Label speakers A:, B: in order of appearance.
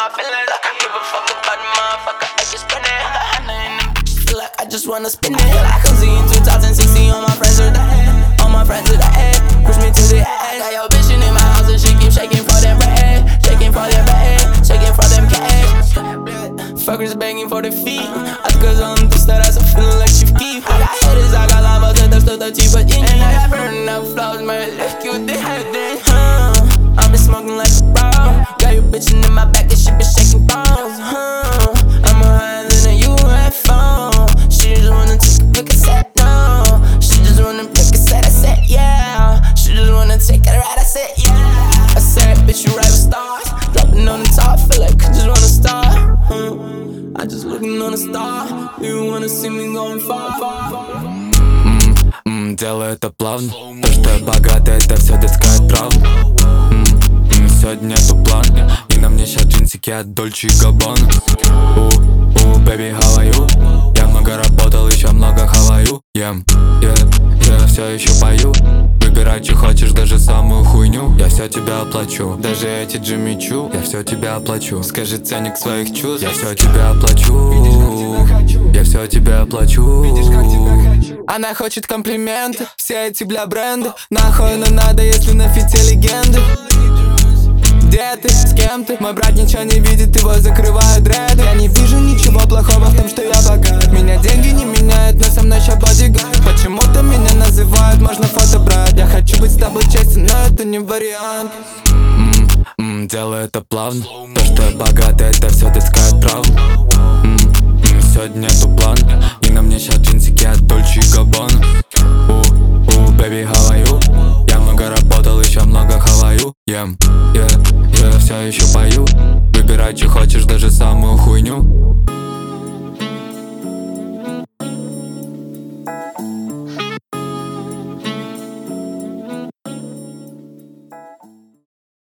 A: my feelings. I don't give a fuck about the motherfucker, I just spend it. I got Hannah in them bitches, feel like I just wanna spin it. I come see in 2016, all my friends are dead. All my friends are dead, push me to the edge. Got your bitch in my house and she keep shaking for them bread. Shaking for them bread, shaking for them cash. Fuckers begging for the fee. Отказ он ты стараться, feeling like chief keep. I got haters, I got love, but это что-то типа деньги. And I got burning up flows, man, легкий вот ты heading. I've been smoking like a bro. Got you bitchin' in my back and she been shaking bones. I'm higher than a UFO. She just wanna take a pick a set, no. She just wanna pick a set, I said yeah. She just wanna take it right, I said yeah. I said bitch you right with stars. Dropping on the top, feel like I just wanna start. I just looking on a star. You wanna see me going far.
B: Делаю это плавно. То, что я богат, это все детская травма. Сегодня нету плана. И на мне сейчас джинсики от Dolce & Gabbana. Baby, how are you? Я много работал, еще много хаваю. Я все еще пою. Выбирай, что хочешь, даже самую хуйню. Я все тебя оплачу. Даже эти Джимми Чу, я все тебя оплачу. Скажи ценник своих чувств, я все тебя оплачу. Я все тебя оплачу. Она хочет комплименты, все эти бля бренды. Нахуй но надо, если на фите легенды. Где ты, с кем ты? Мой брат ничего не видит, его закрывают дреды. Я не вижу ничего плохого в том, что я богат. Меня деньги не меняют, но со мной ща бодигард. Почему-то меня называют, можно фото брать. Я хочу быть с тобой честен, но это не вариант. Делаю это плавно. То, что я богат, это все детская травма. Сегодня нету плана. И на мне щас джинсики от Dolce & Gabbana. Baby, how are you? Я много работал, еще много хаваю. Я все еще пою. Выбирай, что хочешь, даже самую хуйню.